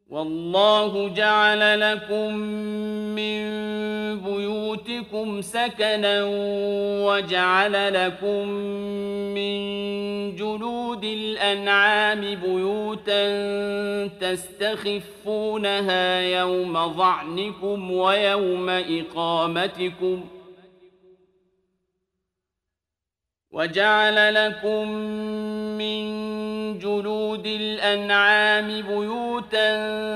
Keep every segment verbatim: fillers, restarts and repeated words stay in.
والله جعل لكم من بيوتكم سكنا وجعل لكم من جلود الأنعام بيوتا تستخفونها يوم ظعنكم ويوم إقامتكم وجعل لكم من جلود الأنعام بيوتا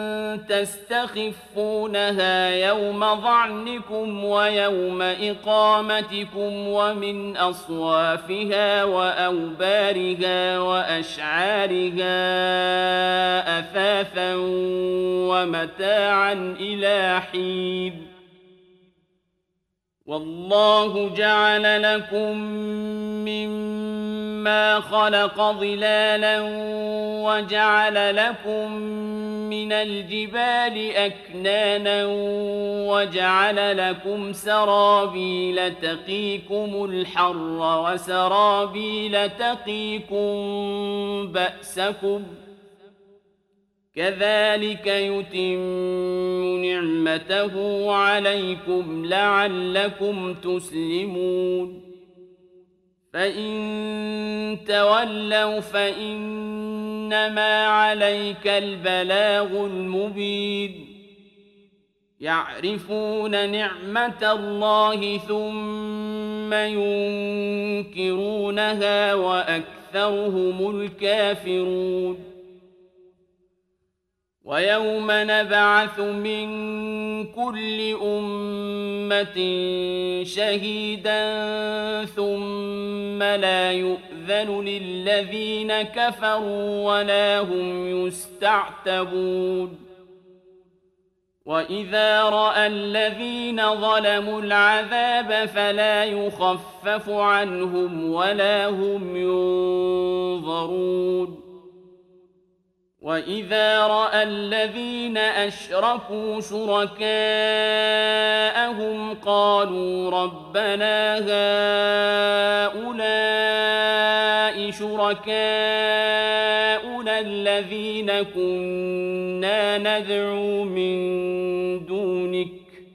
تستخفونها يوم ظعنكم ويوم إقامتكم ومن أصوافها وأوبارها وأشعارها أثاثا ومتاعا إلى حين والله جعل لكم مما خلق ظلالا وجعل لكم من الجبال أكنانا وجعل لكم سرابيل تقيكم الحر وسرابيل تقيكم بأسكم كذلك يتم نعمته عليكم لعلكم تسلمون فإن تولوا فإنما عليك البلاغ المبين يعرفون نعمة الله ثم ينكرونها وأكثرهم الكافرون ويوم نبعث من كل أمة شهيدا ثم لا يؤذن للذين كفروا ولا هم يستعتبون وإذا رأى الذين ظلموا العذاب فلا يخفف عنهم ولا هم ينظرون وإذا رأى الذين أشركوا شركاءهم قالوا ربنا هؤلاء شركاؤنا الذين كنا ندعو من دونك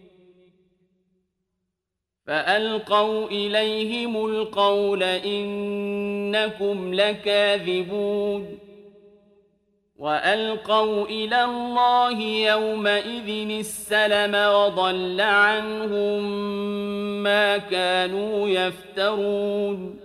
فألقوا إليهم القول إنكم لكاذبون وألقوا إلى الله يومئذ السلم وضل عنهم ما كانوا يفترون